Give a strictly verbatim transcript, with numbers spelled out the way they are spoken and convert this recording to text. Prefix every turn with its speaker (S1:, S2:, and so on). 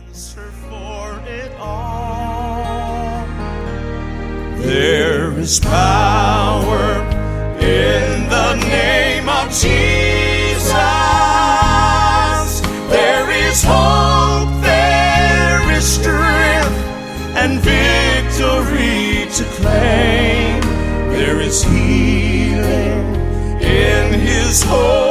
S1: answer for it all. There is power in the name of Jesus. There is hope, there is strength, and victory to claim. There is healing in His holy